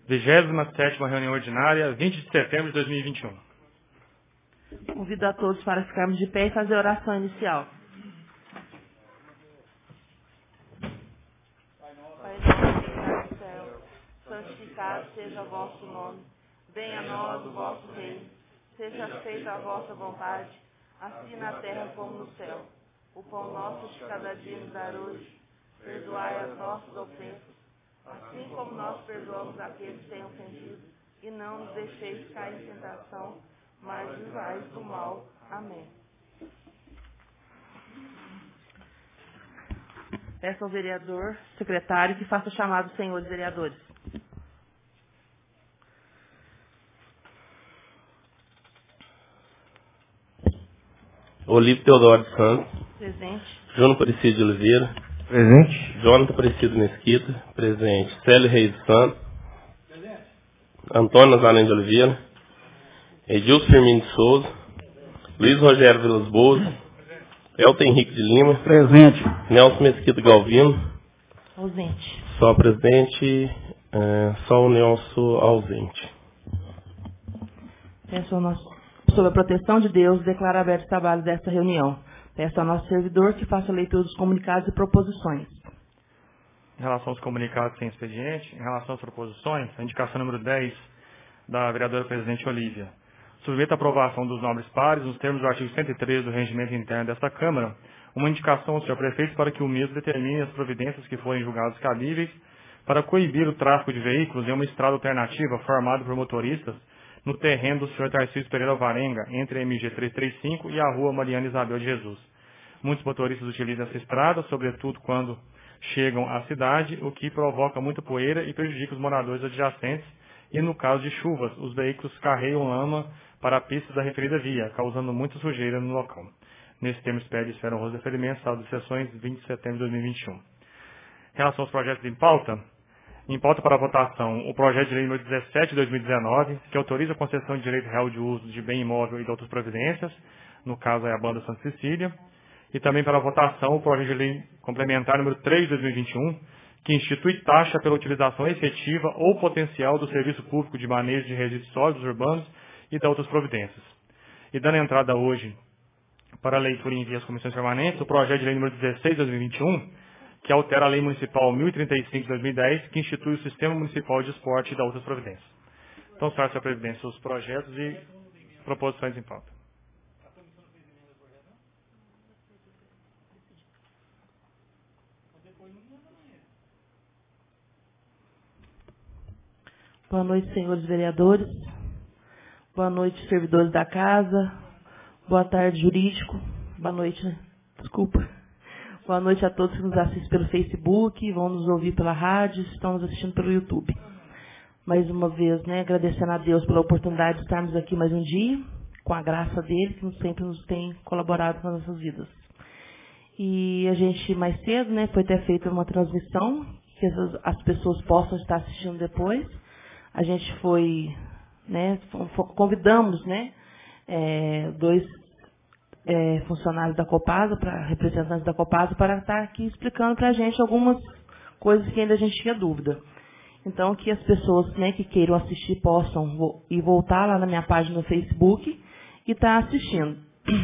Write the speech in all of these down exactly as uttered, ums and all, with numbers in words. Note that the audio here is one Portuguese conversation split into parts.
vigésima sétima reunião ordinária, vinte de setembro de dois mil e vinte e um. Convido a todos para ficarmos de pé e fazer a oração inicial. Pai nosso que estás no céu, santificado seja o vosso nome. Venha a nós o vosso reino. Seja feita a vossa vontade, assim na terra como no céu. O pão nosso de cada dia nos dar hoje. Perdoai as nossas ofensas, assim como nós perdoamos aqueles que têm ofendido. E não nos deixeis cair em tentação, mas livrai-nos do mal. Amém. Peço ao vereador, secretário, que faça o chamado dos senhores vereadores. Olívio Teodoro de Santos. Presente. João Aparecido de Oliveira. Presente. Jonathan Aparecido Mesquita. Presente. Célio Reis de Santos. Presente. Antônio Nazareno de Oliveira. Edilson Firmino de Souza. Luiz Rogério Vilas Boas. Elton Henrique de Lima. Presente. Nelson Mesquita Galvino. Ausente. Só presidente, é, só o Nelson ausente. Peço ao nosso, sob a proteção de Deus, declaro aberto o trabalho desta reunião. Peço ao nosso servidor que faça a leitura dos comunicados e proposições. Em relação aos comunicados sem expediente, em relação às proposições, a indicação número dez da vereadora presidente Olívia. Submeta a aprovação dos nobres pares, nos termos do artigo cento e treze do regimento interno desta Câmara, uma indicação ao senhor prefeito para que o mesmo determine as providências que forem julgadas cabíveis para coibir o tráfego de veículos em uma estrada alternativa formada por motoristas no terreno do senhor Tarcísio Pereira Varenga, entre a M G trezentos e trinta e cinco e a rua Mariana Isabel de Jesus. Muitos motoristas utilizam essa estrada, sobretudo quando chegam à cidade, o que provoca muita poeira e prejudica os moradores adjacentes, e no caso de chuvas, os veículos carregam lama para a pista da referida via, causando muita sujeira no local. Nesse termo, pede esfera honrosa deferimento, saldo de sessões, vinte de setembro de dois mil e vinte e um. Em relação aos projetos em pauta, em pauta para votação, o projeto de lei número dezessete de dois mil e dezenove, que autoriza a concessão de direito real de uso de bem imóvel e de outras providências, no caso é a Banda Santa Cecília, e também para votação o projeto de lei complementar número três de dois mil e vinte e um, que institui taxa pela utilização efetiva ou potencial do serviço público de manejo de resíduos sólidos urbanos e de outras providências. E dando entrada hoje para a leitura em via às comissões permanentes, o projeto de lei número dezesseis de dois mil e vinte e um, que altera a Lei Municipal mil e trinta e cinco de dois mil e dez, que institui o Sistema Municipal de Esporte e da outras providências. Então, senhora, senhora presidência, os projetos e proposições em pauta. Boa noite, senhores vereadores. Boa noite, servidores da casa. Boa tarde, jurídico. Boa noite, né? Desculpa. Boa noite a todos que nos assistem pelo Facebook, vão nos ouvir pela rádio, estão nos assistindo pelo YouTube. Mais uma vez, né, agradecendo a Deus pela oportunidade de estarmos aqui mais um dia, com a graça dele, que sempre nos tem colaborado nas nossas vidas. E a gente, mais cedo, né, foi ter feito uma transmissão, que as, as pessoas possam estar assistindo depois. A gente foi, né, convidamos, né, é, dois É, funcionários da Copasa, para representantes da Copasa, para estar aqui explicando para a gente algumas coisas que ainda a gente tinha dúvida. Então, que as pessoas, né, que queiram assistir possam vo ir voltar lá na minha página no Facebook e estar tá assistindo.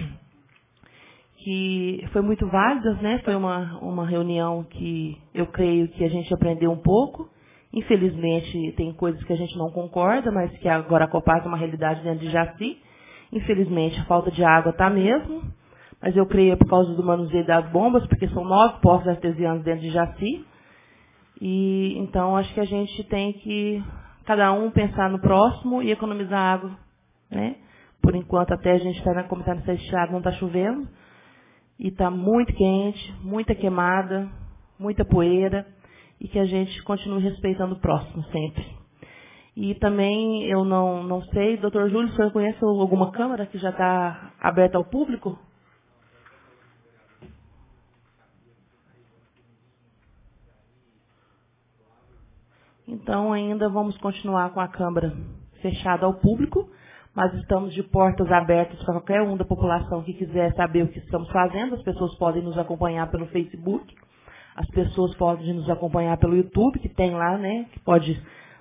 Que foi muito válida, né? Foi uma, uma reunião que eu creio que a gente aprendeu um pouco. Infelizmente, tem coisas que a gente não concorda, mas que agora a Copasa é uma realidade dentro de Jaci. Infelizmente, a falta de água está mesmo, mas eu creio por causa do manuseio das bombas, porque são nove poços artesianos dentro de Jaci. E então acho que a gente tem que, cada um, pensar no próximo e economizar água, né? Por enquanto, até a gente está, como está nessa estrada, não está chovendo, e está muito quente, muita queimada, muita poeira, e que a gente continue respeitando o próximo sempre. E também, eu não, não sei, doutor Júlio, o senhor conhece alguma câmara que já está aberta ao público? Então, ainda vamos continuar com a câmara fechada ao público, mas estamos de portas abertas para qualquer um da população que quiser saber o que estamos fazendo. As pessoas podem nos acompanhar pelo Facebook, as pessoas podem nos acompanhar pelo YouTube, que tem lá, né, que pode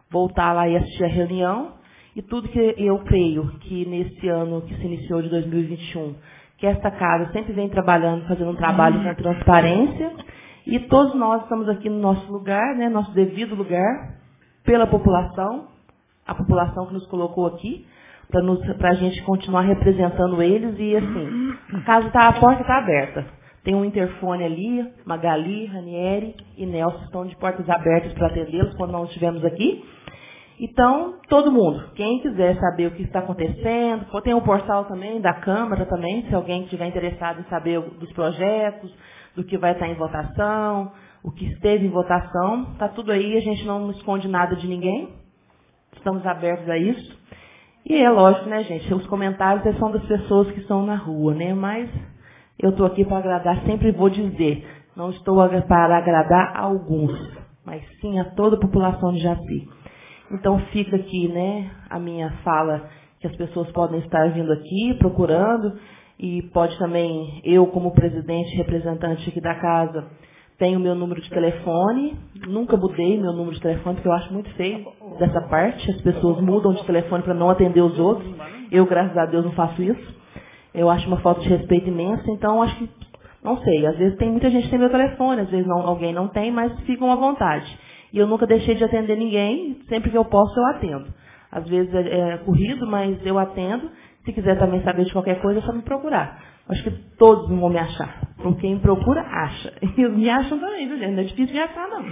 voltar lá e assistir a reunião. E tudo que eu creio que nesse ano que se iniciou de dois mil e vinte e um, que esta casa sempre vem trabalhando, fazendo um trabalho com transparência, e todos nós estamos aqui no nosso lugar, né, nosso devido lugar, pela população, a população que nos colocou aqui, para a gente continuar representando eles, e assim, a casa está, a porta está aberta. Tem um interfone ali, Magali, Ranieri e Nelson estão de portas abertas para atendê-los quando nós estivermos aqui. Então, todo mundo, quem quiser saber o que está acontecendo, tem um portal também da Câmara também, se alguém estiver interessado em saber dos projetos, do que vai estar em votação, o que esteve em votação, está tudo aí, a gente não esconde nada de ninguém, estamos abertos a isso. E é lógico, né, gente, os comentários são das pessoas que estão na rua, né, mas eu estou aqui para agradar, sempre vou dizer, não estou para agradar a alguns, mas sim a toda a população de Jaci. Então, fica aqui, né, a minha fala, que as pessoas podem estar vindo aqui, procurando, e pode também, eu como presidente, representante aqui da casa, tenho meu número de telefone, nunca mudei meu número de telefone, porque eu acho muito feio dessa parte, as pessoas mudam de telefone para não atender os outros, eu, graças a Deus, não faço isso, eu acho uma falta de respeito imensa, então, acho que, não sei, às vezes tem muita gente que tem meu telefone, às vezes não, alguém não tem, mas ficam à vontade. E eu nunca deixei de atender ninguém, sempre que eu posso eu atendo. Às vezes é, é corrido, mas eu atendo. Se quiser também saber de qualquer coisa, é só me procurar. Acho que todos vão me achar. Porque quem me procura, acha. E me acham também, viu, gente? Não é difícil de achar, não.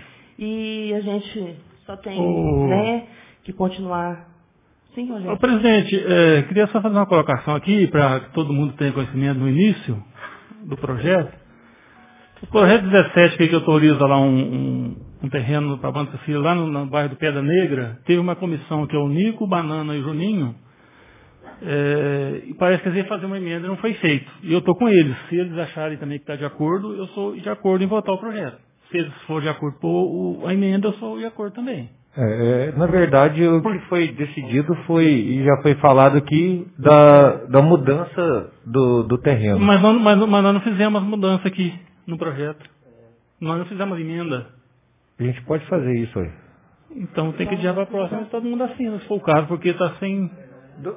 E a gente só tem oh. né, que continuar. Sim, Rogério. Ô, presidente, é, queria só fazer uma colocação aqui, para que todo mundo tenha conhecimento no início do projeto. O projeto dezessete, que autoriza lá um, um, um terreno para a Banda Cecília, lá no, no bairro do Pedra Negra, teve uma comissão que é o Nico, o Banana e o Juninho, é, e parece que eles iam fazer uma emenda e não foi feito. E eu estou com eles. Se eles acharem também que está de acordo, eu sou de acordo em votar o projeto. Se eles forem de acordo com a emenda, eu sou de acordo também. É, na verdade, o que foi decidido foi, e já foi falado aqui, da, da mudança do, do terreno. Mas, não, mas, mas nós não fizemos mudança aqui no projeto. Nós não fizemos emenda. A gente pode fazer isso aí. Então tem que adiar para a próxima, se todo mundo assina, se for o caso, porque está sem... Do,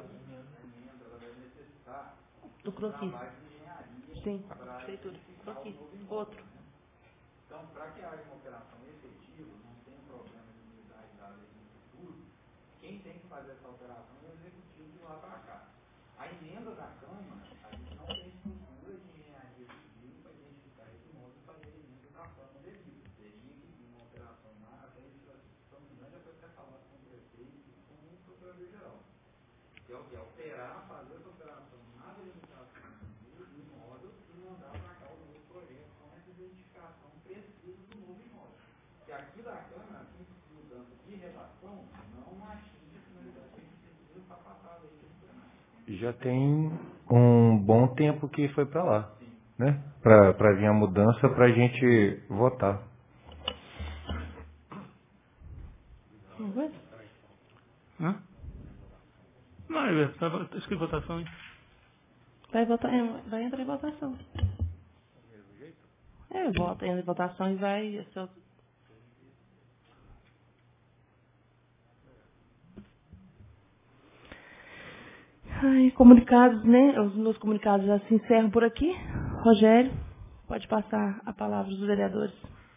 do croquis. Sim, prefeitura. Croquis. Outro. Então, para que haja uma operação efetiva, não tem problema de unidade da lei no futuro, quem tem que fazer essa operação é o executivo de lá para cá. A emenda da Câmara, a gente não tem estrutura de engenharia civil para identificar esse modo e fazer a emenda da forma devida. Teria que vir uma operação lá, até isso, se não me engano, já foi até falado com o prefeito e com o procurador-geral. Que é o que? Alterar, fazer essa operação na delimitação civil, de modo e mandar para cá o novo projeto com essa identificação precisa do novo imóvel. Que aqui da Câmara, aqui de mudança de relação, não atinge a finalidade que a gente precisa para passar a lei do plenário. Já tem um bom tempo que foi para lá, né? Para vir a mudança, para a gente votar. Hã? Não, está escrito votação, hein? Vai, votar, vai entrar em votação. É, vota, entra em votação e vai... Ai, comunicados, né? Os meus comunicados já se encerram por aqui. Rogério, pode passar a palavra dos vereadores.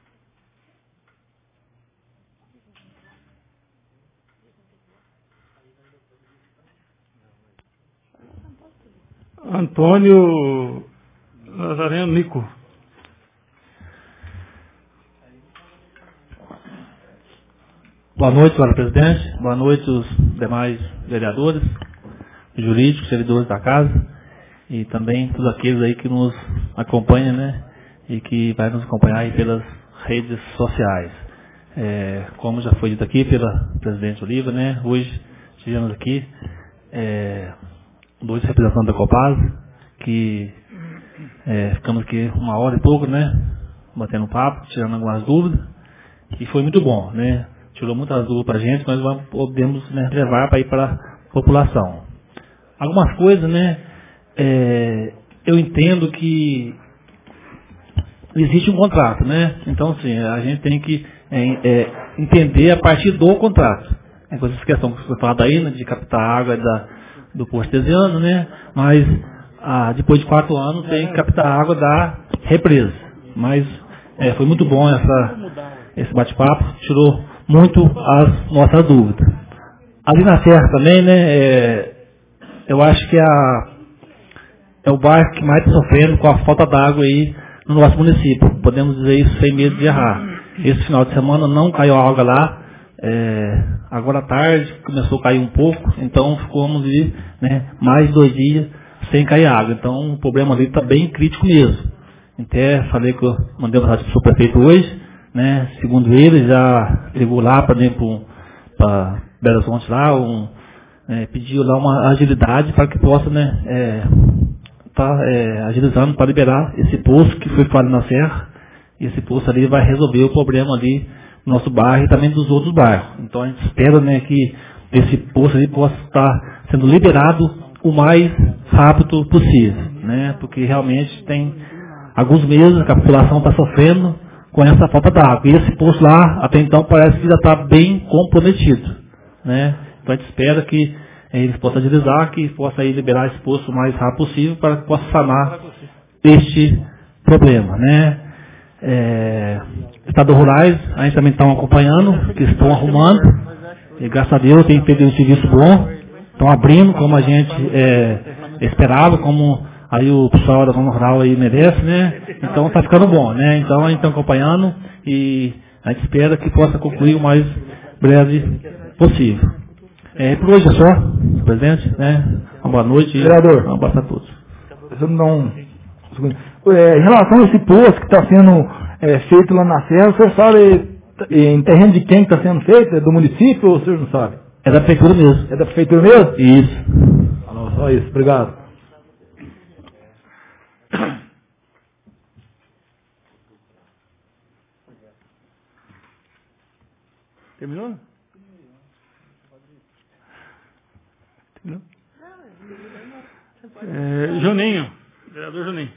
Antônio Nazareno Nico. Boa noite, senhora presidente. Boa noite, os demais vereadores, jurídicos, servidores da casa e também todos aqueles aí que nos acompanham, né? E que vai nos acompanhar aí pelas redes sociais. É, como já foi dito aqui pela presidente Oliva, né? Hoje tivemos aqui é, dois representantes da Copasa, que é, ficamos aqui uma hora e pouco, né? Batendo papo, tirando algumas dúvidas. E foi muito bom, né? Tirou muitas dúvidas para a gente, nós vamos, podemos, né, levar para ir para a população. Algumas coisas, né? É, eu entendo que existe um contrato, né? Então, assim, a gente tem que é, é, entender a partir do contrato. É com essa questão que foi falada aí, né, de captar água da, do poço artesiano, né? Mas ah, depois de quatro anos tem que captar água da represa. Mas é, foi muito bom essa, esse bate-papo, tirou muito as nossas dúvidas. Ali na Serra também, né? É, eu acho que a, é o bairro que mais está sofrendo com a falta d'água aí no nosso município. Podemos dizer isso sem medo de errar. Esse final de semana não caiu água lá. É, agora à tarde começou a cair um pouco, então ficamos ali, né, mais dois dias sem cair água. Então o problema ali está bem crítico mesmo. Até falei que eu mandei uma mensagem para o prefeito hoje, né, segundo ele, já ligou lá para dentro para Belo Horizonte lá, um, é, pediu lá uma agilidade para que possa, né, é, tá é, agilizando para liberar esse poço que foi falado na Serra. Esse poço ali vai resolver o problema ali no nosso bairro e também dos outros bairros. Então a gente espera, né, que esse poço ali possa estar sendo liberado o mais rápido possível, né, porque realmente tem alguns meses que a população está sofrendo com essa falta d'água. E esse poço lá, até então, parece que já está bem comprometido, né. Então a gente espera que eles possam agilizar, que possa aí liberar esse poço o mais rápido possível para que possa sanar este problema, né. É, Estado rurais, a gente também está acompanhando, que estão arrumando, e graças a Deus tem feito um serviço bom, estão abrindo como a gente é, esperava, como aí o pessoal da zona rural aí merece, né? Então está ficando bom, né? Então a gente está acompanhando e a gente espera que possa concluir o mais breve possível. É, por hoje é só, presidente, né? Uma boa noite. Vereador, um abraço a todos. Deixa eu dar um... É, em relação a esse poço que está sendo é, feito lá na Serra, o senhor sabe em terreno de quem está sendo feito? É do município ou o senhor não sabe? É da prefeitura mesmo. É da prefeitura mesmo? Isso. Ah, não, só isso, obrigado. Terminou? Terminou? É, Juninho, vereador Juninho.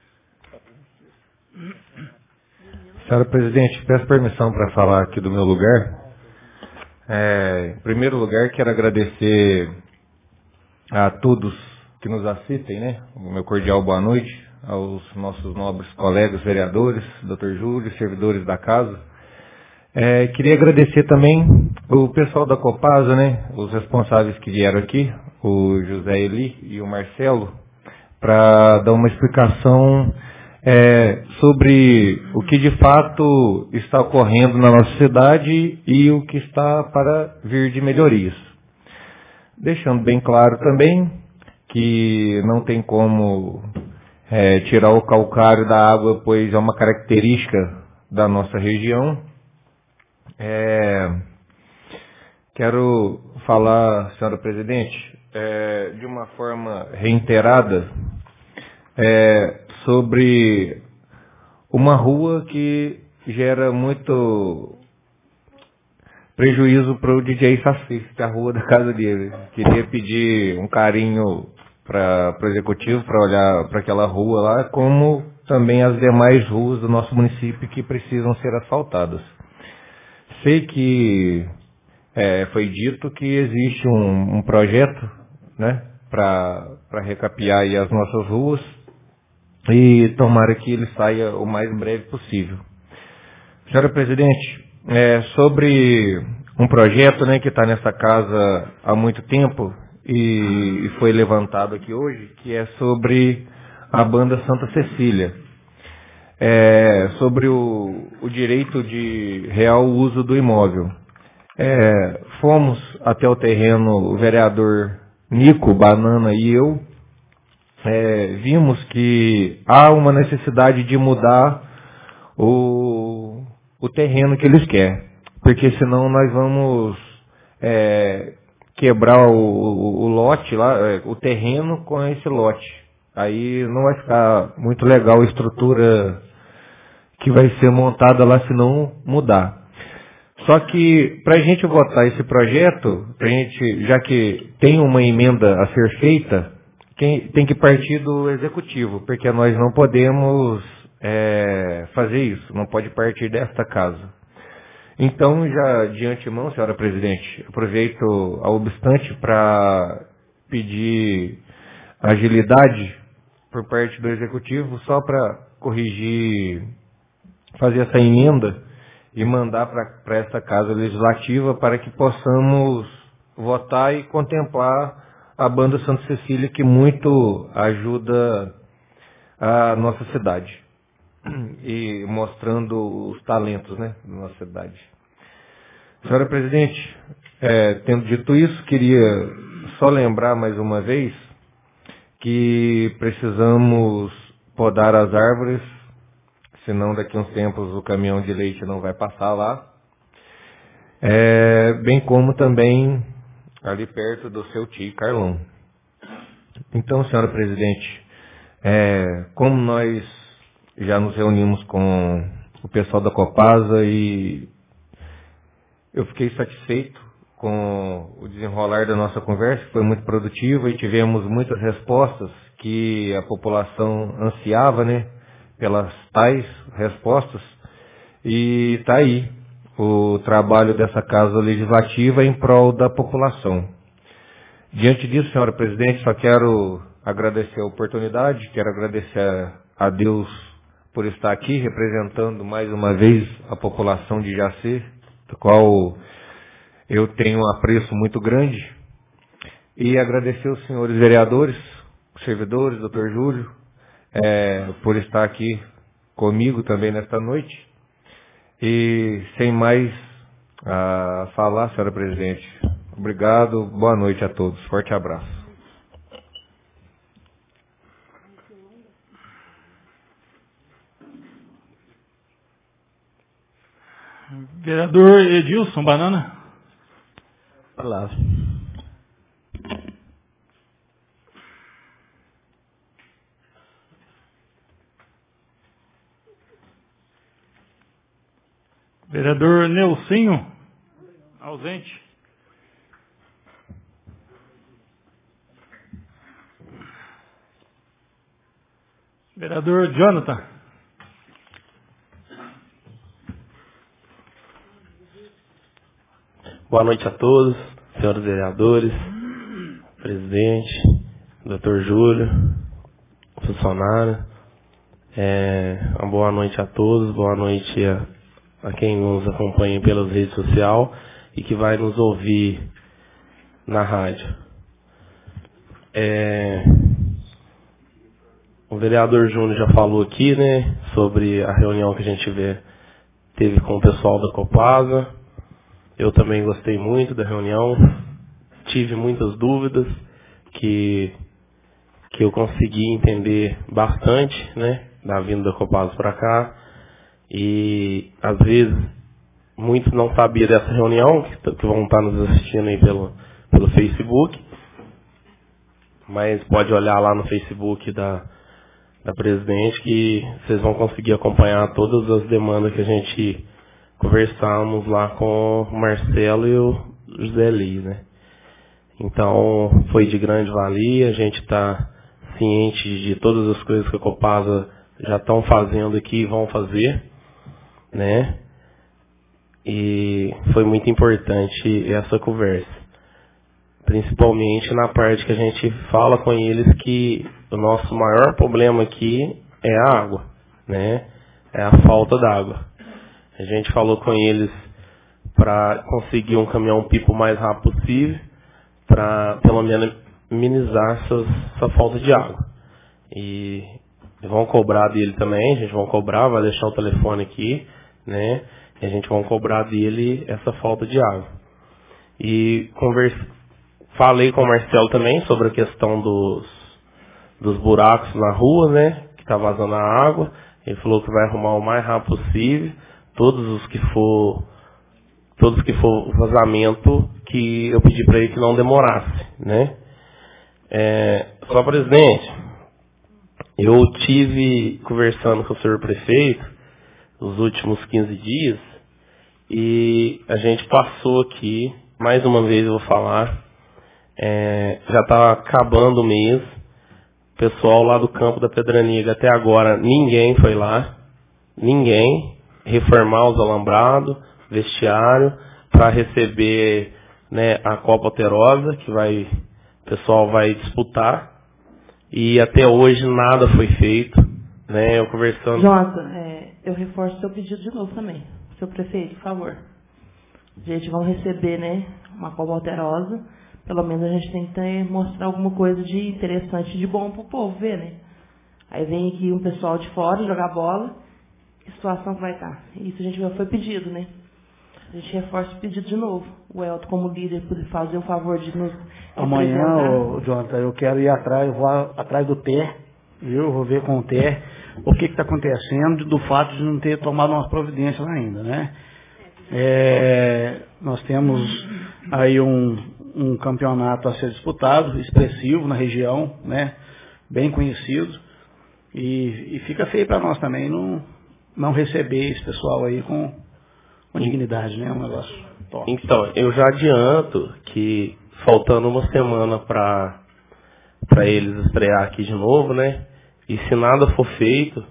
Senhora presidente, peço permissão para falar aqui do meu lugar. É, em primeiro lugar, quero agradecer a todos que nos assistem, né? O meu cordial boa noite aos nossos nobres colegas vereadores, doutor Júlio, servidores da casa. É, queria agradecer também o pessoal da Copasa, né? Os responsáveis que vieram aqui, o José Eli e o Marcelo, para dar uma explicação É, sobre o que de fato está ocorrendo na nossa cidade e o que está para vir de melhorias. Deixando bem claro também que não tem como é, tirar o calcário da água, pois é uma característica da nossa região. É, quero falar, senhora presidente, é, de uma forma reiterada, é, sobre uma rua que gera muito prejuízo para o D J Saci, que é a rua da casa dele. Queria pedir um carinho para o executivo para olhar para aquela rua lá, como também as demais ruas do nosso município que precisam ser asfaltadas. Sei que é, foi dito que existe um, um projeto, né, para recapear aí as nossas ruas, e tomara que ele saia o mais breve possível. Senhora presidente, é, sobre um projeto, né, que está nessa casa há muito tempo e, e foi levantado aqui hoje, que é sobre a banda Santa Cecília, é, sobre o, o direito de real uso do imóvel. É, fomos até o terreno, o vereador Nico, Banana e eu, É, vimos que há uma necessidade de mudar o, o terreno que eles querem, porque senão nós vamos é, quebrar o, o, o lote lá, o terreno com esse lote. Aí não vai ficar muito legal a estrutura que vai ser montada lá se não mudar. Só que para a gente votar esse projeto, pra gente, já que tem uma emenda a ser feita, Quem, tem que partir do executivo, porque nós não podemos é, fazer isso, não pode partir desta casa. Então, já de antemão, senhora presidente, aproveito a obstante para pedir agilidade por parte do Executivo, só para corrigir, fazer essa emenda e mandar para esta Casa Legislativa para que possamos votar e contemplar a Banda Santa Cecília, que muito ajuda a nossa cidade e mostrando os talentos, né, da nossa cidade. Senhora presidente, é, tendo dito isso, queria só lembrar mais uma vez que precisamos podar as árvores, senão daqui a uns tempos o caminhão de leite não vai passar lá, é, bem como também ali perto do seu tio Carlão. Então, senhora presidente, é, como nós já nos reunimos com o pessoal da Copasa e eu fiquei satisfeito com o desenrolar da nossa conversa, que foi muito produtiva e tivemos muitas respostas que a população ansiava, né, pelas tais respostas, e está aí o trabalho dessa Casa Legislativa em prol da população. Diante disso, senhora presidente, só quero agradecer a oportunidade, quero agradecer a Deus por estar aqui representando mais uma vez a população de Jaci, do qual eu tenho um apreço muito grande, e agradecer os senhores vereadores, os servidores, doutor Júlio, é, por estar aqui comigo também nesta noite. E sem mais a falar, senhora presidente, obrigado, boa noite a todos, forte abraço. Vereador Edilson Banana. Palavra. Vereador Nelsinho, ausente. Vereador Jonathan. Boa noite a todos, senhores vereadores, presidente, doutor Júlio, funcionário. É, uma boa noite a todos, boa noite a, a quem nos acompanha pelas redes sociais e que vai nos ouvir na rádio. É, o vereador Júnior já falou aqui, né, sobre a reunião que a gente vê, teve com o pessoal da Copasa. Eu também gostei muito da reunião, tive muitas dúvidas que, que eu consegui entender bastante, né, da vinda da Copasa para cá. E às vezes muitos não sabiam dessa reunião, que, que vão estar nos assistindo aí pelo, pelo Facebook, mas pode olhar lá no Facebook da, da presidente que vocês vão conseguir acompanhar todas as demandas que a gente conversamos lá com o Marcelo e o José Lee, né? Então, foi de grande valia, a gente está ciente de todas as coisas que a Copasa já estão fazendo aqui e vão fazer, né? E foi muito importante essa conversa, principalmente na parte que a gente fala com eles que o nosso maior problema aqui é a água, né? É a falta d'água. A gente falou com eles para conseguir um caminhão-pipa o mais rápido possível, para pelo menos minimizar essas, essa falta de água. E vão cobrar dele também, a gente vai cobrar, vai deixar o telefone aqui, né? E a gente vai cobrar dele essa falta de água. E converse, falei com o Marcelo também sobre a questão dos, dos buracos na rua, né? Que está vazando a água. Ele falou que vai arrumar o mais rápido possível. Todos os que for, todos que for vazamento, que eu pedi para ele que não demorasse, né? É, só, presidente, eu tive conversando com o senhor prefeito nos últimos quinze dias e a gente passou aqui, mais uma vez eu vou falar, é, já está acabando o mês, o pessoal lá do campo da Pedraniga até agora ninguém foi lá, ninguém. Reformar os alambrados, vestiário para receber, né, a Copa Alterosa, que vai, o pessoal vai disputar. E até hoje nada foi feito, né? Eu conversando... Jonathan, é, eu reforço o seu pedido de novo também. Seu prefeito, por favor. Gente, vão receber, né, uma Copa Alterosa. Pelo menos a gente tem que ter, mostrar alguma coisa de interessante, de bom para o povo ver, né? Aí vem aqui um pessoal de fora jogar bola. Que situação que vai estar? Isso a gente já foi pedido, né? A gente reforça o pedido de novo. O Elton, como líder, poder fazer o favor de nos Amanhã, ô, Jonathan, eu quero ir atrás, eu vou atrás do T E R, viu? Eu vou ver com o T E R o que está acontecendo do fato de não ter tomado umas providências ainda, né? É, nós temos aí um, um campeonato a ser disputado, expressivo na região, né? Bem conhecido. E, e fica feio para nós também não, não receber esse pessoal aí com, com dignidade, né? Um negócio top. Então, eu já adianto que faltando uma semana para para eles estrear aqui de novo, né? E se nada for feito,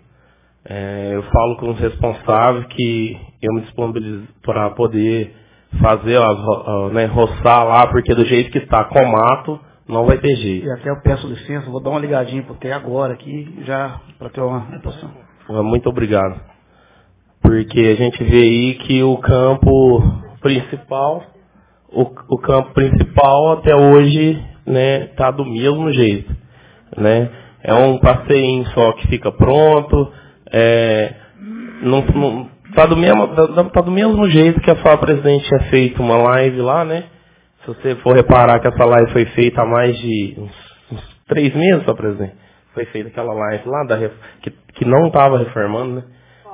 é, eu falo com os responsáveis que eu me disponibilizo para poder fazer, ó, né, roçar lá, porque do jeito que está com mato, não vai ter jeito. E até eu peço licença, vou dar uma ligadinha pro T agora aqui, já para ter uma noção. Muito obrigado. Porque a gente vê aí que o campo principal, o, o campo principal até hoje, né, tá do mesmo jeito, né? É um passeinho só que fica pronto, é, não, não, tá, do mesmo, tá do mesmo jeito que a Fala Presidente tinha feito uma live lá, né? Se você for reparar que essa live foi feita há mais de uns, uns três meses, Fala Presidente, foi feita aquela live lá, da, que, que não estava reformando, né?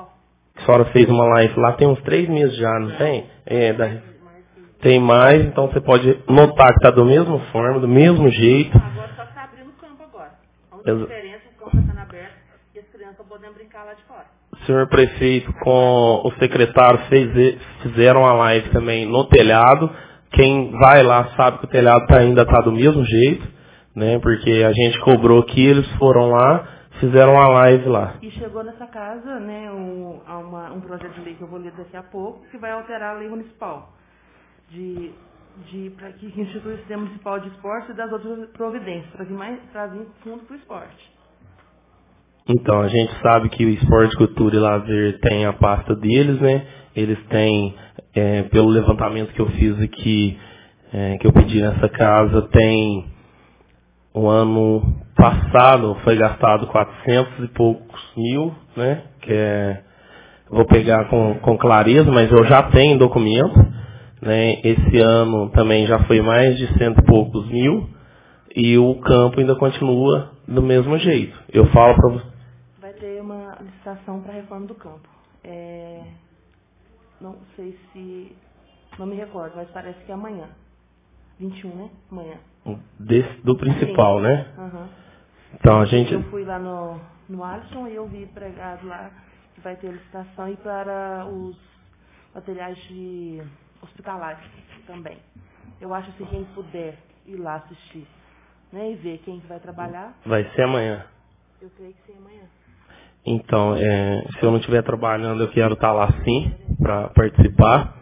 A senhora fez uma live lá, tem uns três meses já, não tem? É, da, tem mais, então você pode notar que está da mesma forma, do mesmo jeito. Agora só está abrindo o campo agora. A única Exa diferença é que o campo está aberto e as crianças podem brincar lá de fora. O senhor prefeito com o secretário fez, fizeram a live também no telhado. Quem vai lá sabe que o telhado tá, ainda está do mesmo jeito, né? Porque a gente cobrou aqui, eles foram lá, fizeram a live lá. E chegou nessa casa, né, um, uma, um projeto de lei que eu vou ler daqui a pouco, que vai alterar a lei municipal. De, de, para que institui o sistema municipal de esporte e das outras providências, para vir, mais, para vir fundo para o esporte. Então, a gente sabe que o Esporte, Cultura e Lazer tem a pasta deles, né? Eles têm, é, pelo levantamento que eu fiz aqui, é, que eu pedi nessa casa, tem, o ano passado foi gastado quatrocentos e poucos mil, né? Que é, vou pegar com, com clareza, mas eu já tenho documento, né? Esse ano também já foi mais de cento e poucos mil, e o campo ainda continua do mesmo jeito. Eu falo para você. Vai ter uma licitação para a reforma do campo. É, não sei se... Não me recordo, mas parece que é amanhã. vinte e um, né? Amanhã. Desse, do principal, sim, né? Uhum. Então a gente... Eu fui lá no, no Alisson e eu vi pregado lá que vai ter licitação e para os materiais de hospitalares também. Eu acho que se quem puder ir lá assistir, né, e ver quem que vai trabalhar... Vai ser amanhã. Eu creio que sim, amanhã. Então, é, se eu não estiver trabalhando, eu quero estar lá sim, para participar.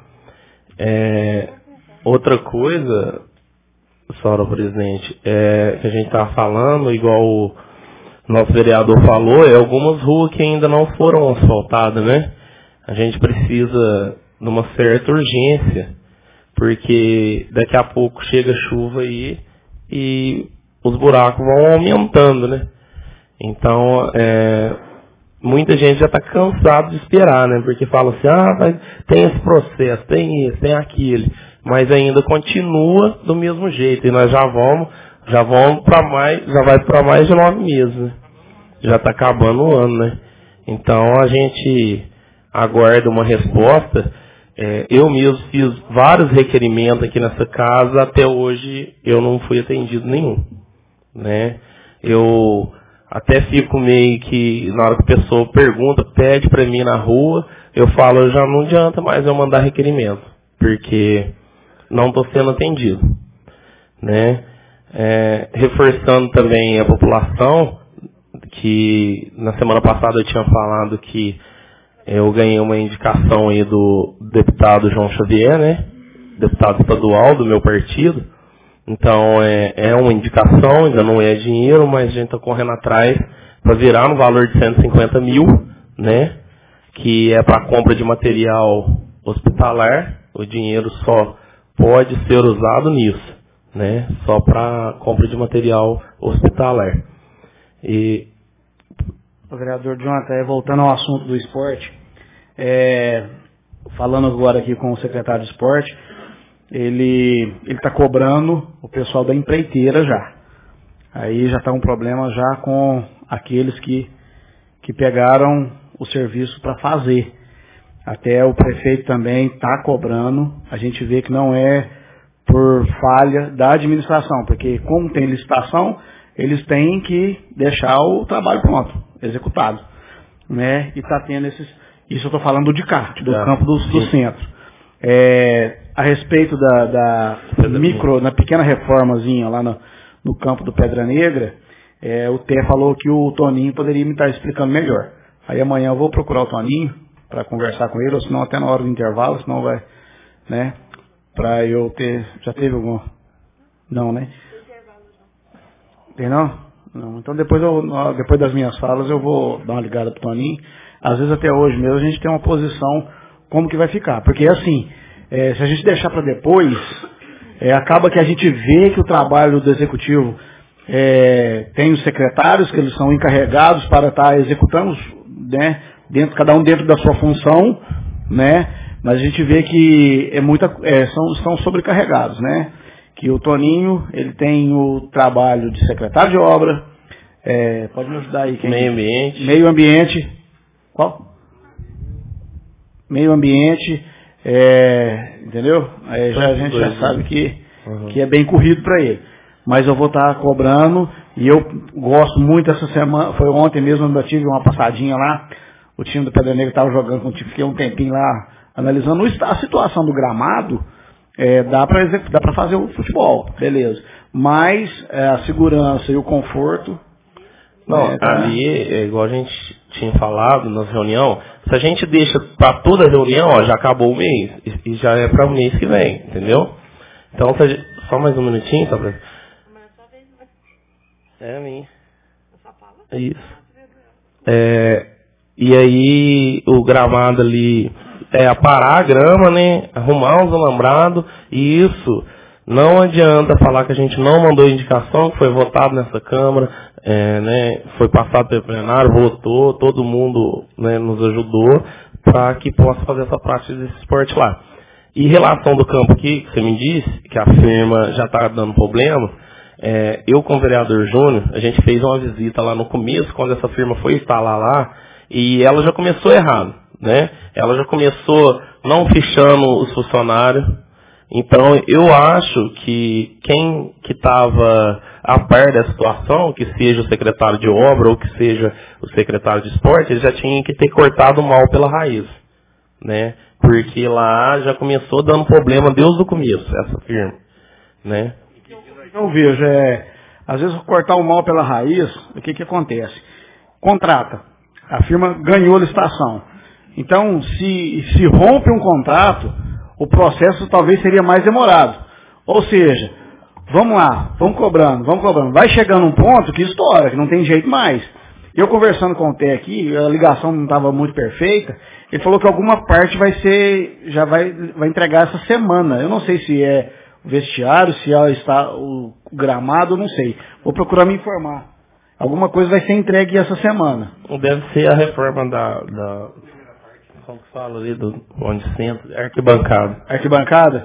É, outra coisa, senhora presidente, é, que a gente está falando, igual o nosso vereador falou, é algumas ruas que ainda não foram asfaltadas, né? A gente precisa de uma certa urgência, porque daqui a pouco chega chuva aí e os buracos vão aumentando, né? Então, é, muita gente já está cansado de esperar, né? Porque fala assim, ah, mas tem esse processo, tem isso, tem aquele, mas ainda continua do mesmo jeito. E nós já vamos, já vamos para mais, já vai para mais de nove meses, né? Já está acabando o ano, né? Então a gente aguarda uma resposta. É, eu mesmo fiz vários requerimentos aqui nessa casa, até hoje eu não fui atendido nenhum, né? Eu até fico meio que, na hora que a pessoa pergunta, pede para mim na rua, eu falo, já não adianta mais eu mandar requerimento, porque não estou sendo atendido, né? É, reforçando também a população, que na semana passada eu tinha falado que eu ganhei uma indicação aí do deputado João Xavier, né? Deputado estadual do meu partido. Então, é, é uma indicação, ainda não é dinheiro, mas a gente está correndo atrás para virar no valor de cento e cinquenta mil, né? Que é para compra de material hospitalar. O dinheiro só pode ser usado nisso, né? Só para compra de material hospitalar. E... O vereador Jonathan, voltando ao assunto do esporte, é, falando agora aqui com o secretário de esporte, ele está cobrando o pessoal da empreiteira já. Aí já está um problema já com aqueles que, que pegaram o serviço para fazer. Até o prefeito também está cobrando. A gente vê que não é por falha da administração, porque como tem licitação, eles têm que deixar o trabalho pronto, executado. Né? E está tendo esses... Isso eu estou falando do D C A T, do é, campo do, do centro. É, a respeito da, da micro, na pequena reformazinha lá no, no campo do Pedra Negra, é, o Té falou que o Toninho poderia me estar explicando melhor. Aí amanhã eu vou procurar o Toninho para conversar com ele, ou senão até na hora do intervalo, senão vai, né, para eu ter, já teve algum, não, né? Tem não? Não. Então depois, eu, depois das minhas falas eu vou dar uma ligada pro Toninho. Às vezes até hoje mesmo a gente tem uma posição como que vai ficar. Porque assim, é, se a gente deixar para depois, é, acaba que a gente vê que o trabalho do executivo é, tem os secretários, que eles são encarregados para estar executando, né, dentro, cada um dentro da sua função, né? Mas a gente vê que é muita, é, são, são sobrecarregados, né? Que o Toninho, ele tem o trabalho de secretário de obra, é, pode me ajudar aí? Quem? Meio ambiente. Meio ambiente. Qual? Meio ambiente, é, entendeu? Aí já, a gente já sabe que, uhum. que é bem corrido para ele. Mas eu vou estar cobrando, e eu gosto muito essa semana, foi ontem mesmo, eu tive uma passadinha lá, o time do Pedra Negra estava jogando com o time, fiquei um tempinho lá analisando a situação do gramado. É, dá para dá para fazer o futebol, beleza. Mas é, a segurança e o conforto. Não, é, tá... ali, é igual a gente tinha falado nas reuniões, se a gente deixa para toda reunião, ó, já acabou o mês. E, e já é para o mês que vem, entendeu? Então, se a gente, só mais um minutinho, tá, pra... É a minha. Isso. É, e aí, o gramado ali. É aparar a grama, né? Arrumar os alambrados. E isso não adianta falar que a gente não mandou indicação, que foi votado nessa Câmara, é, né? Foi passado pelo plenário, votou, todo mundo, né, nos ajudou para que possa fazer essa prática desse esporte lá. E em relação do campo aqui, que você me disse, que a firma já está dando problema, é, eu com o vereador Júnior, a gente fez uma visita lá no começo, quando essa firma foi instalar lá, e ela já começou errado. Né? Ela já começou não fichando os funcionários. Então, eu acho que quem que estava a par da situação, que seja o secretário de obra ou que seja o secretário de esporte, ele já tinha que ter cortado o mal pela raiz. Né? Porque lá já começou dando problema desde o começo, essa firma. Né? Eu vejo, é, às vezes cortar o mal pela raiz, o que, que acontece? Contrata. A firma ganhou a licitação. Então, se, se rompe um contrato, o processo talvez seria mais demorado. Ou seja, vamos lá, vamos cobrando, vamos cobrando. Vai chegando um ponto que estoura, que não tem jeito mais. Eu conversando com o Té aqui, a ligação não estava muito perfeita, ele falou que alguma parte vai ser, já vai, vai entregar essa semana. Eu não sei se é o vestiário, se é está o gramado, eu não sei. Vou procurar me informar. Alguma coisa vai ser entregue essa semana. Deve ser a reforma da... da... Como que fala ali do onde centro? Arquibancada. Arquibancada?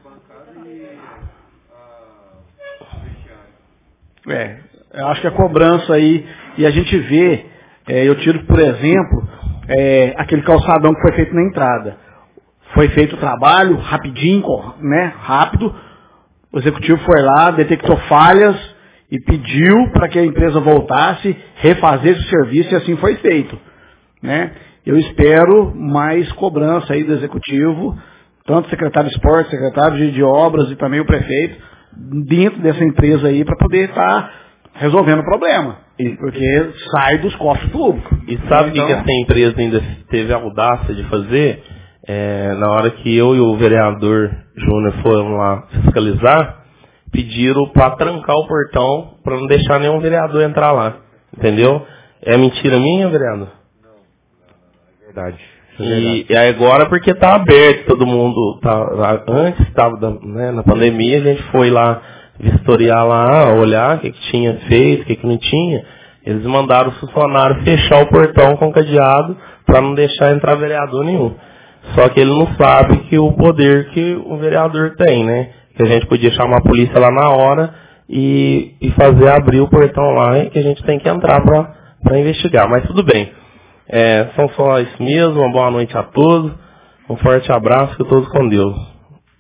É, eu acho que a cobrança aí, e a gente vê, é, eu tiro por exemplo, é, aquele calçadão que foi feito na entrada. Foi feito o trabalho, rapidinho, né, rápido, o executivo foi lá, detectou falhas e pediu para que a empresa voltasse, refazesse o serviço e assim foi feito, né? Eu espero mais cobrança aí do executivo, tanto o secretário de esporte, secretário de, de obras e também o prefeito, dentro dessa empresa aí, para poder estar resolvendo o problema. Porque sai dos cofres públicos. E sabe o então, que essa empresa ainda teve a audácia de fazer? É, na hora que eu e o vereador Júnior foram lá fiscalizar, pediram para trancar o portão para não deixar nenhum vereador entrar lá. Entendeu? É mentira minha, vereador? Não, é verdade. É e, e agora porque tá aberto, todo mundo tá, antes estava né, na pandemia, a gente foi lá vistoriar lá, olhar o que, que tinha feito, o que, que não tinha. Eles mandaram o funcionário fechar o portão com cadeado para não deixar entrar vereador nenhum. Só que ele não sabe que o poder que o vereador tem, né? Que a gente podia chamar a polícia lá na hora e, e fazer abrir o portão lá e que a gente tem que entrar para investigar. Mas tudo bem. É, são só isso mesmo. Uma boa noite a todos. Um forte abraço. Fiquem todos com Deus.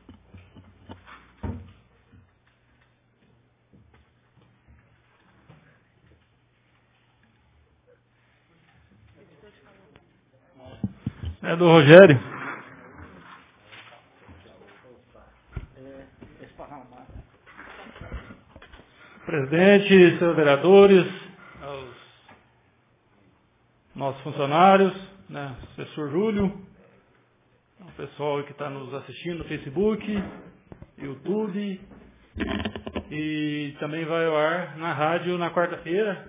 É do Rogério. Presidente, senhores vereadores, aos nossos funcionários, né, assessor Júlio, o pessoal que está nos assistindo no Facebook, YouTube, e também vai ao ar na rádio na quarta-feira.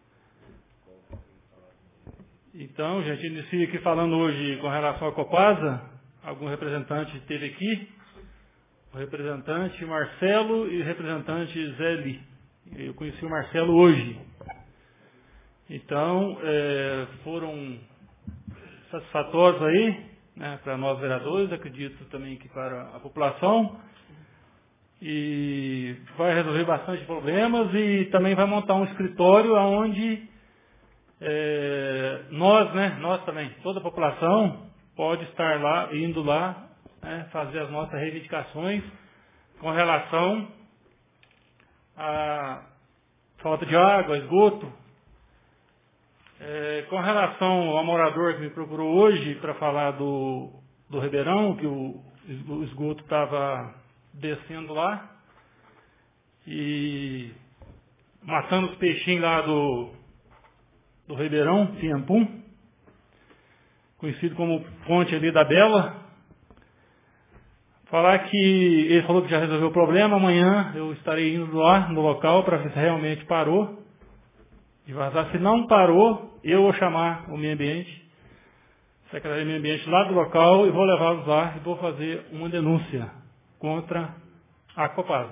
Então, gente, inicio aqui falando hoje com relação à Copasa. Algum representante esteve aqui, o representante Marcelo e o representante Zé Li. Eu conheci o Marcelo hoje. Então, é, foram satisfatórios aí, né, para nós vereadores, acredito também que para a população. E vai resolver bastante problemas e também vai montar um escritório onde é, nós, né, nós também, toda a população pode estar lá, indo lá, né, fazer as nossas reivindicações com relação a falta de água, esgoto. É, com relação ao morador que me procurou hoje para falar do, do Ribeirão, que o, o esgoto estava descendo lá e matando os peixinhos lá do, do Ribeirão, Piampum, conhecido como Ponte ali da Bela. Falar que ele falou que já resolveu o problema. Amanhã eu estarei indo lá no local para ver se realmente parou de vazar. Se não parou, eu vou chamar o meio ambiente, secretaria de meio ambiente lá do local, e vou levá-los lá e vou fazer uma denúncia contra a Copasa.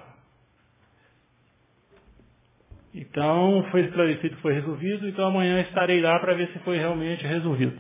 Então, foi esclarecido que foi resolvido. Então amanhã estarei lá para ver se foi realmente resolvido.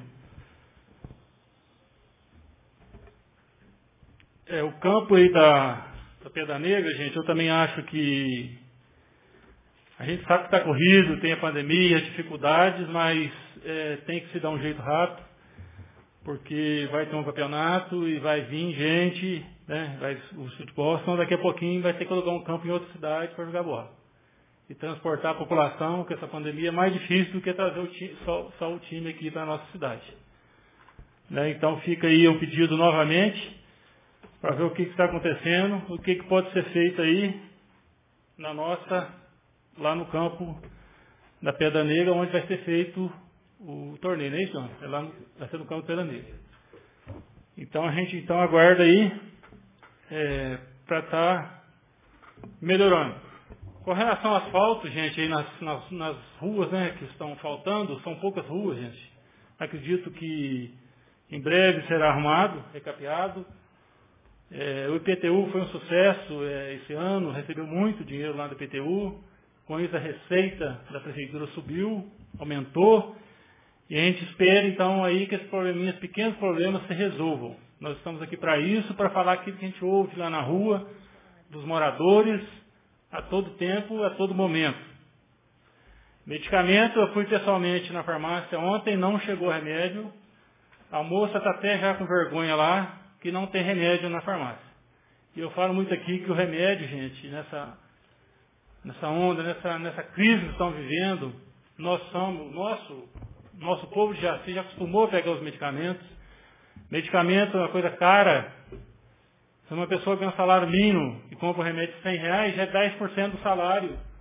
É, o campo aí da, da Pedra Negra, gente, eu também acho que a gente sabe que está corrido, tem a pandemia, as dificuldades, mas é, tem que se dar um jeito rápido, porque vai ter um campeonato e vai vir gente, né, vai, o futebol, senão daqui a pouquinho vai ter que colocar um campo em outra cidade para jogar bola. E transportar a população, com essa pandemia, é mais difícil do que trazer o time, só, só o time aqui para a nossa cidade. Né, então fica aí o pedido novamente, para ver o que está acontecendo, o que, que pode ser feito aí na nossa, lá no campo da Pedra Negra, onde vai ser feito o torneio, não é isso? É lá no, vai ser no campo da Pedra Negra. Então a gente então aguarda aí é, para estar tá melhorando. Com relação ao asfalto, gente, aí nas, nas, nas ruas, né, que estão faltando, são poucas ruas, gente. Acredito que em breve será arrumado, recapeado. É, o I P T U foi um sucesso é, esse ano, recebeu muito dinheiro lá do I P T U, com isso a receita da prefeitura subiu, aumentou, e a gente espera então aí que esses probleminhas, pequenos problemas se resolvam. Nós estamos aqui para isso, para falar aquilo que a gente ouve lá na rua, dos moradores, a todo tempo, a todo momento. Medicamento, eu fui pessoalmente na farmácia ontem, não chegou remédio, a moça está até já com vergonha lá, que não tem remédio na farmácia. E eu falo muito aqui que o remédio, gente, nessa, nessa onda, nessa, nessa crise que estamos vivendo, nós somos, nosso, nosso povo já se já acostumou a pegar os medicamentos. Medicamento é uma coisa cara. Se uma pessoa ganha um salário mínimo e compra um remédio de cem reais, já é dez por cento do salário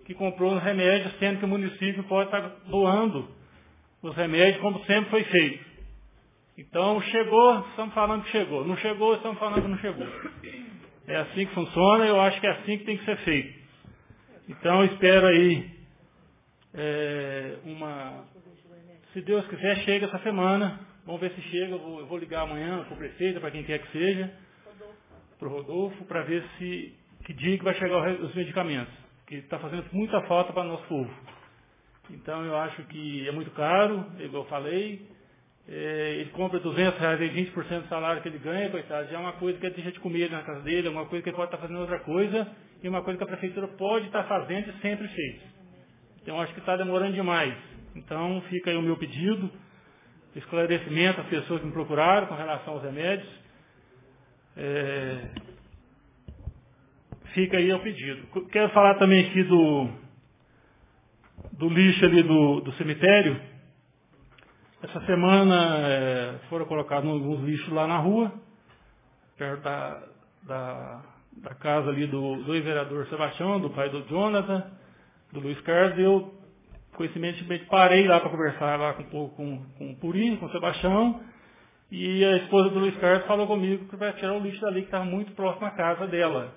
que comprou os remédios, sendo que o município pode estar doando os remédios, como sempre foi feito. Então, chegou, estamos falando que chegou. Não chegou, estamos falando que não chegou. É assim que funciona, eu acho que é assim que tem que ser feito. Então, eu espero aí é, uma... Se Deus quiser, chega essa semana. Vamos ver se chega. Eu vou, eu vou ligar amanhã para o prefeito, para quem quer que seja, para o Rodolfo, para ver se que dia que vai chegar os medicamentos. Que está fazendo muita falta para o nosso povo. Então, eu acho que é muito caro, igual eu falei. É, ele compra duzentos reais, aí vinte por cento do salário que ele ganha, coitado, já é uma coisa que ele deixa de comer na casa dele, é uma coisa que ele pode estar fazendo outra coisa, e uma coisa que a prefeitura pode estar fazendo e sempre fez. Então, acho que está demorando demais. Então, fica aí o meu pedido, esclarecimento às pessoas que me procuraram com relação aos remédios. É, fica aí o pedido. Quero falar também aqui do, do lixo ali do, do cemitério. Essa semana é, foram colocados alguns lixos lá na rua, perto da, da, da casa ali do, do ex-vereador Sebastião, do pai do Jonathan, do Luiz Carlos. Eu, coincidentemente, parei lá para conversar lá com, com, com o Purinho, com o Sebastião, e a esposa do Luiz Carlos falou comigo que vai tirar o lixo dali, que estava muito próximo à casa dela.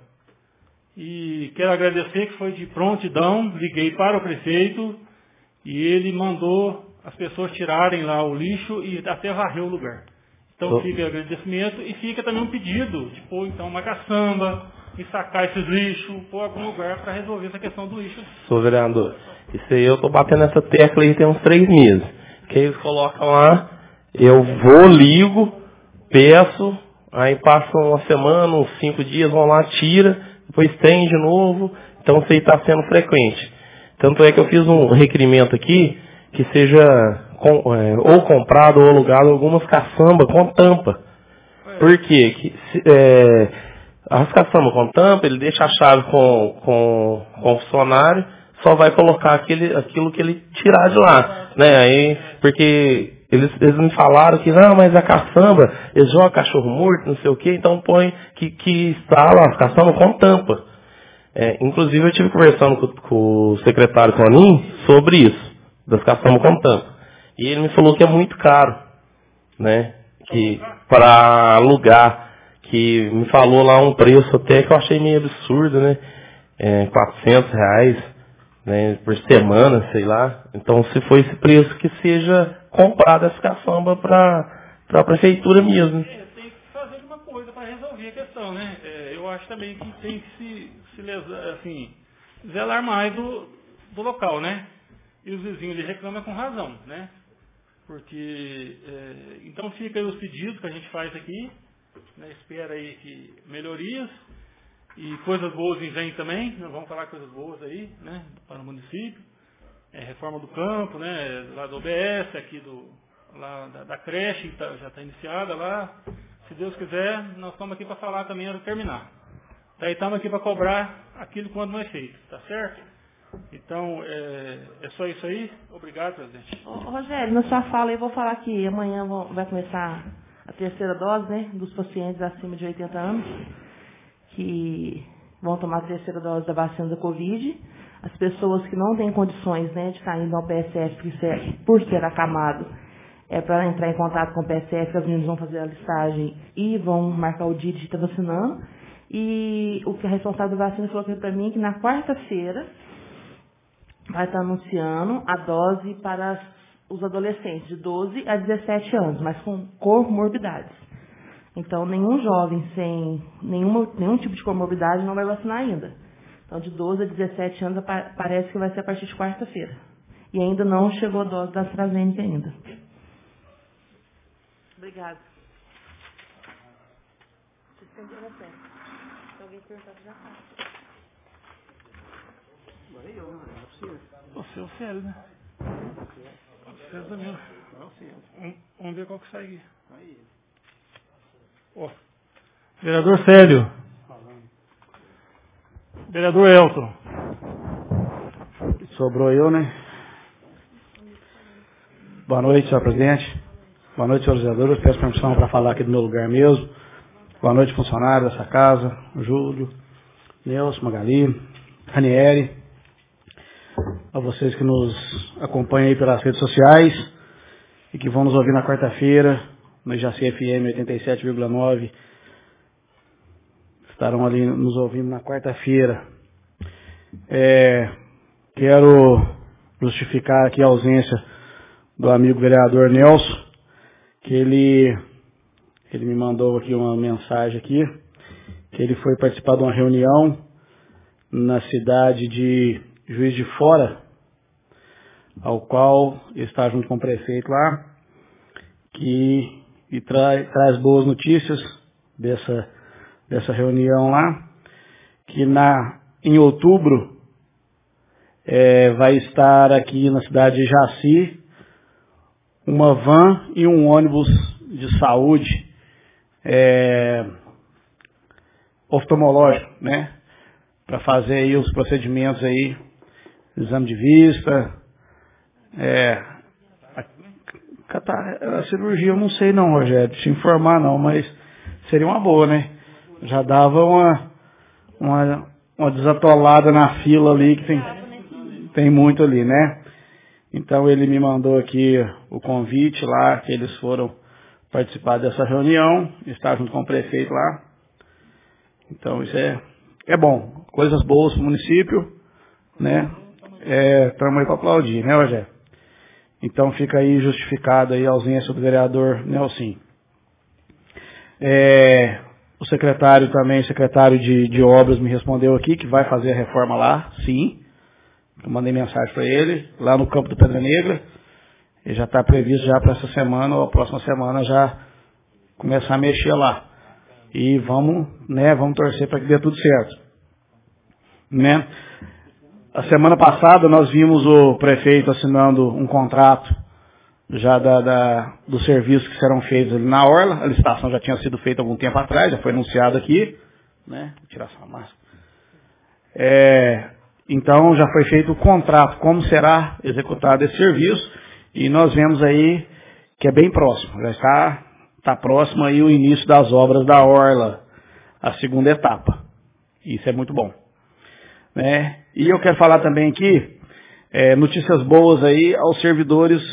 E quero agradecer que foi de prontidão, liguei para o prefeito, e ele mandou as pessoas tirarem lá o lixo e até varrer o lugar. Então fica o agradecimento e fica também um pedido de pôr então uma caçamba e sacar esses lixos, pôr algum lugar para resolver essa questão do lixo. Sou vereador, isso aí eu estou batendo essa tecla aí tem uns três meses. Que eles colocam lá, eu vou, ligo, peço, aí passa uma semana, uns cinco dias, vão lá, tira, depois tem de novo, então isso aí está sendo frequente. Tanto é que eu fiz um requerimento aqui, que seja com, é, ou comprado ou alugado algumas caçambas com tampa. Por quê? Que, é, as caçambas com tampa, ele deixa a chave com, com, com o funcionário, só vai colocar aquele, aquilo que ele tirar de lá. Né? Aí, porque eles, eles me falaram que, não, mas a caçamba, eles jogam cachorro morto, não sei o quê, então põe que, que instala as caçambas com tampa. É, inclusive, eu estive conversando com, com o secretário Conin sobre isso. Das caçambas com tampa. E ele me falou que é muito caro, né? Que para alugar, que me falou lá um preço até que eu achei meio absurdo, né? É, quatrocentos reais, né? Por semana, sei lá. Então, se for esse preço, que seja comprado essa caçamba para a prefeitura mesmo. É, tem que fazer alguma coisa para resolver a questão, né? É, eu acho também que tem que se, se lesar, assim, zelar mais do, do local, né? E os vizinhos ele reclamam com razão, né? Porque, é, então fica aí os pedidos que a gente faz aqui, né? Espera aí que melhorias e coisas boas vêm também, nós vamos falar coisas boas aí, né? Para o município, é, reforma do campo, né? Lá do O B S, aqui do, lá da, da creche, que tá, já está iniciada lá. Se Deus quiser, nós estamos aqui para falar também antes de terminar. Daí estamos aqui para cobrar aquilo quando não é feito, tá certo? Então, é, é só isso aí. Obrigado, presidente. Ô, Rogério, na sua fala eu vou falar que amanhã vão, vai começar a terceira dose, né, dos pacientes acima de oitenta anos, que vão tomar a terceira dose da vacina da Covid. As pessoas que não têm condições, né, de estar indo ao P S F por ser, por ser acamado, é para entrar em contato com o P S F, as meninas vão fazer a listagem e vão marcar o dia de estar vacinando. E o que a responsável da vacina falou para mim que na quarta-feira vai estar anunciando a dose para os adolescentes de doze a dezessete anos, mas com comorbidades. Então, nenhum jovem sem nenhuma, nenhum tipo de comorbidade não vai vacinar ainda. Então, de doze a dezessete anos, parece que vai ser a partir de quarta-feira. E ainda não chegou a dose da AstraZeneca ainda. Obrigada. Se alguém perguntar, já faz. Você é o Célio, né? Você é o meu. Vamos, vamos ver qual que sai aqui. Ó. Vereador Célio. Vereador Elton. Sobrou eu, né? Boa noite, senhor presidente. Boa noite, senhores vereadores. Peço permissão para falar aqui do meu lugar mesmo. Boa noite, funcionário dessa casa. Júlio, Nelson, Magali, Ranieri. a vocês que nos acompanham aí pelas redes sociais e que vão nos ouvir na quarta-feira, no Jaci F M oitenta e sete vírgula nove. Estarão ali nos ouvindo na quarta-feira. É, quero justificar aqui a ausência do amigo vereador Nelson, que ele, ele me mandou aqui uma mensagem aqui, que ele foi participar de uma reunião na cidade de Juiz de Fora, ao qual está junto com o prefeito lá, que e traz, traz boas notícias dessa, dessa reunião lá, que na, em outubro é, vai estar aqui na cidade de Jaci uma van e um ônibus de saúde é, oftalmológico, né? Para fazer aí os procedimentos aí, exame de vista, é, a, a cirurgia eu não sei não, Rogério, te informar não, mas seria uma boa, né? Já dava uma, uma, uma desatolada na fila ali, que tem, tem muito ali, né? Então ele me mandou aqui o convite lá, que eles foram participar dessa reunião, estar junto com o prefeito lá. Então isso é, é bom, coisas boas para o município, né? Estamos aí para aplaudir, né, Rogério? Então fica aí justificada aí a ausência do vereador Nelson. É, o secretário também, o secretário de, de obras me respondeu aqui que vai fazer a reforma lá, sim. Eu mandei mensagem para ele, lá no campo do Pedra Negra. Ele já está previsto já para essa semana ou a próxima semana já começar a mexer lá. E vamos, né, vamos torcer para que dê tudo certo. Né? A semana passada nós vimos o prefeito assinando um contrato já da, da, dos serviços que serão feitos ali na Orla. A licitação já tinha sido feita algum tempo atrás, já foi anunciado aqui. Né? Vou tirar essa máscara. É, então já foi feito o contrato, como será executado esse serviço. E nós vemos aí que é bem próximo. Já está, está próximo aí o início das obras da Orla, a segunda etapa. Isso é muito bom. Né? E eu quero falar também aqui, é, notícias boas aí aos servidores,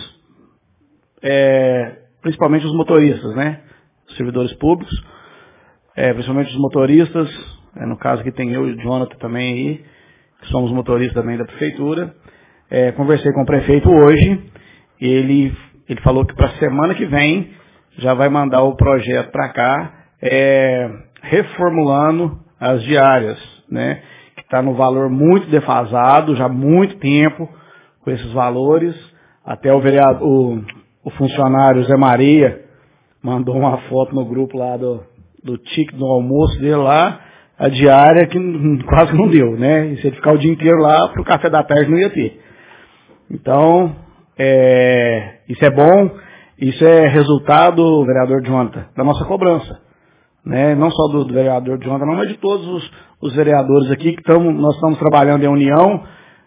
é, principalmente os motoristas, né? Os servidores públicos, é, principalmente os motoristas, é, no caso aqui tem eu e o Jonathan também aí, que somos motoristas também da prefeitura. É, conversei com o prefeito hoje, ele, ele falou que para a semana que vem já vai mandar o projeto para cá, é, reformulando as diárias, né? Está no valor muito defasado, já há muito tempo com esses valores. Até o vereador, o, o funcionário Zé Maria mandou uma foto no grupo lá do, do ticket do almoço dele lá, a diária que quase não deu, né? E se ele ficar o dia inteiro lá, para o café da tarde não ia ter. Então, é, isso é bom, isso é resultado, vereador Jonathan, da nossa cobrança. Né? Não só do, do vereador Jonathan, não, mas de todos os, os vereadores aqui que tamo, nós estamos trabalhando em união,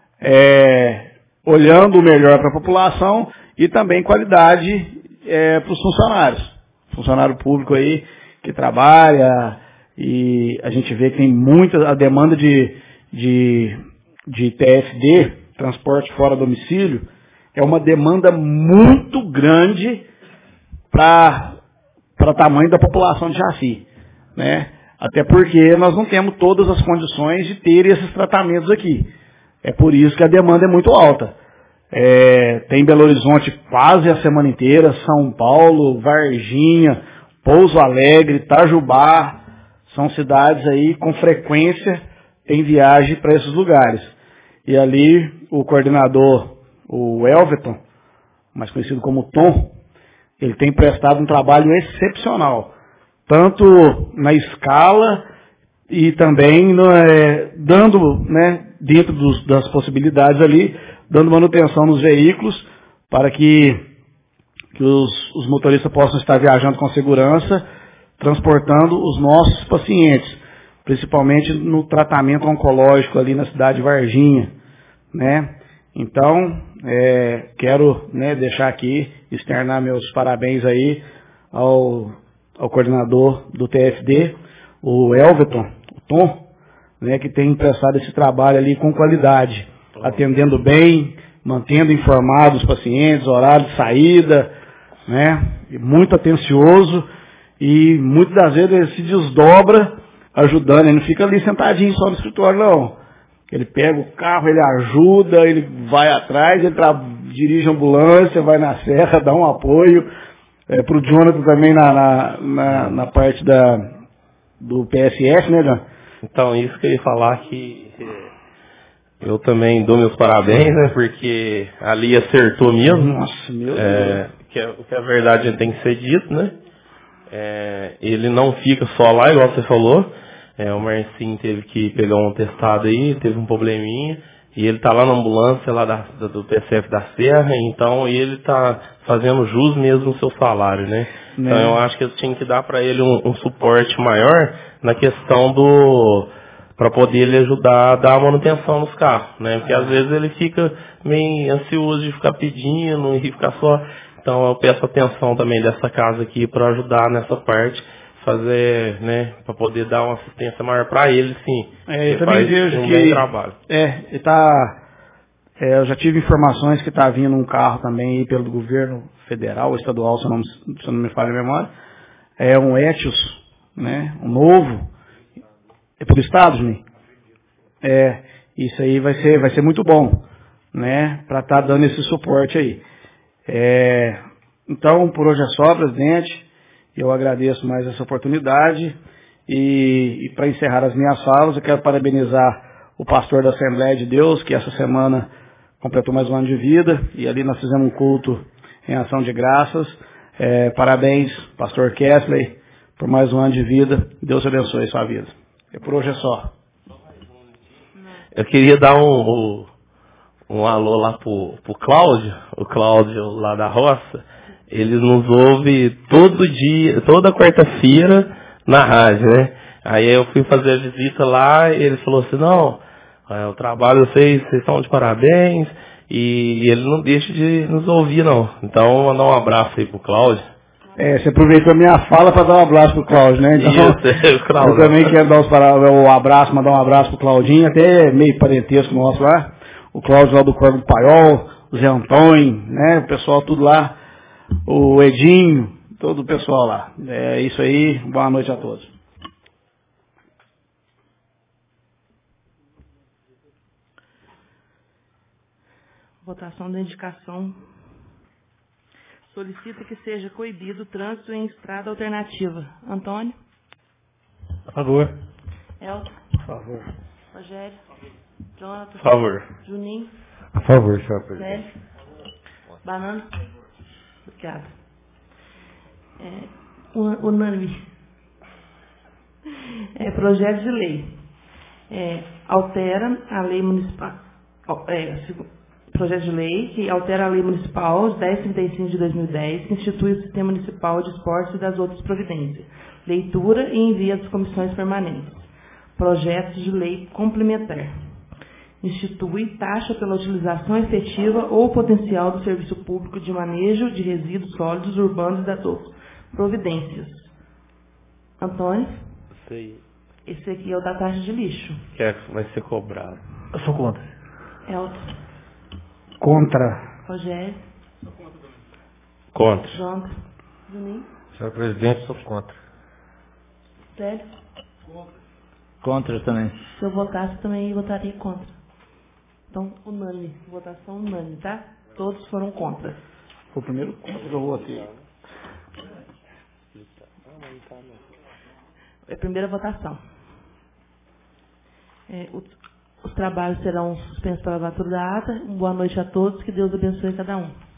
é, olhando o melhor para a população e também qualidade é, para os funcionários. Funcionário público aí que trabalha e a gente vê que tem muita a demanda de, de, de T F D, transporte fora domicílio, é uma demanda muito grande para para o tamanho da população de Jaci, né? Até porque nós não temos todas as condições de ter esses tratamentos aqui. É por isso que a demanda é muito alta. É, tem Belo Horizonte quase a semana inteira, São Paulo, Varginha, Pouso Alegre, Itajubá, são cidades aí com frequência em viagem para esses lugares. E ali o coordenador, o Elverton, mais conhecido como Tom, ele tem prestado um trabalho excepcional, tanto na escala e também no, é, dando, né, dentro dos, das possibilidades ali, dando manutenção nos veículos para que, que os, os motoristas possam estar viajando com segurança, transportando os nossos pacientes, principalmente no tratamento oncológico ali na cidade de Varginha, né? Então, é, quero, né, deixar aqui, externar meus parabéns aí ao, ao coordenador do T F D, o Elverton, o Tom, né, que tem prestado esse trabalho ali com qualidade. atendendo bem, mantendo informados os pacientes, horário de saída, né? Muito atencioso e muitas das vezes ele se desdobra ajudando, ele não fica ali sentadinho só no escritório, não. Ele pega o carro, ele ajuda, ele vai atrás, ele dirige a ambulância, vai na serra, dá um apoio. É, para o Jonathan também na, na, na, na parte da, do P S F, né, John? Então, isso que eu ia falar que eu também dou meus parabéns, né, porque ali acertou mesmo. Nossa, meu é, Deus. Que é, o que a verdade tem que ser dito, né? É, ele não fica só lá, igual você falou. É, o Marcinho teve que pegar um testado aí, teve um probleminha. E ele está lá na ambulância lá da, da, do P S F da Serra, então ele está fazendo jus mesmo no seu salário, né? Então né? eu acho que eu tinha que dar para ele um, um suporte maior na questão do... para poder ele ajudar a dar a manutenção nos carros, né? Porque às vezes ele fica meio ansioso de ficar pedindo e ficar só... Então eu peço atenção também dessa casa aqui para ajudar nessa parte, fazer, né, para poder dar uma assistência maior para ele, sim. É, eu ele também faz vejo um que bom trabalho. é, ele tá, é, eu já tive informações que está vindo um carro também aí pelo governo federal ou estadual, se eu não, se eu não me falha a memória, é um Etios, né, um novo, é pelo estado, né? É, isso aí vai ser, vai ser muito bom, né, para estar tá dando esse suporte aí. É, então, por hoje é só, presidente. Eu agradeço mais essa oportunidade e, e para encerrar as minhas falas, eu quero parabenizar o pastor da Assembleia de Deus, que essa semana completou mais um ano de vida, e ali nós fizemos um culto em ação de graças. É, parabéns, pastor Kesley, por mais um ano de vida. Deus abençoe a sua vida. E por hoje é só. Eu queria dar um, um, um alô lá pro, pro Cláudio, o Cláudio lá da roça. Ele nos ouve todo dia, toda quarta-feira na rádio, né? Aí eu fui fazer a visita lá e ele falou assim, não, é, o trabalho vocês, vocês estão de parabéns, e ele não deixa de nos ouvir, não. Então, mandar um abraço aí pro Cláudio. É, você aproveitou a minha fala para dar um abraço pro Cláudio, né? Então, isso, o Cláudio. Eu também quero dar os para... um abraço, mandar um abraço pro Claudinho, até meio parentesco nosso lá. O Cláudio lá do Corvo do Paiol, o Zé Antônio, né? O pessoal tudo lá. O Edinho, todo o pessoal lá. É isso aí, boa noite a todos. Votação da indicação. Solicita que seja coibido o trânsito em estrada alternativa. Antônio? A favor. Elton? A favor. Rogério? Jonathan? A favor. Juninho? A favor, senhor presidente. Célio? Banana? Obrigada. É, unânime. É, projeto de lei. É, altera a lei municipal. É, projeto de lei que altera a lei municipal dez trinta e cinco de dois mil e dez, que institui o Sistema Municipal de Esportes e das outras providências. Leitura e envia às comissões permanentes. Projeto de lei complementar. Institui taxa pela utilização efetiva ou potencial do serviço público de manejo de resíduos sólidos urbanos e das outras providências. Antônio? Sei. Esse aqui é o da taxa de lixo. Que é, vai ser cobrado. Eu sou contra. Elton? Contra. Rogério? Contra. Jonathan? Juninho? Senhor presidente, sou contra. Célio? Contra também. Se eu votasse, também votaria contra. Então, unânime. Votação unânime, tá? Todos foram contra. Foi o primeiro contra que eu votei. É a primeira votação. É, o, os trabalhos serão suspensos pela leitura da ata. Boa noite a todos. Que Deus abençoe cada um.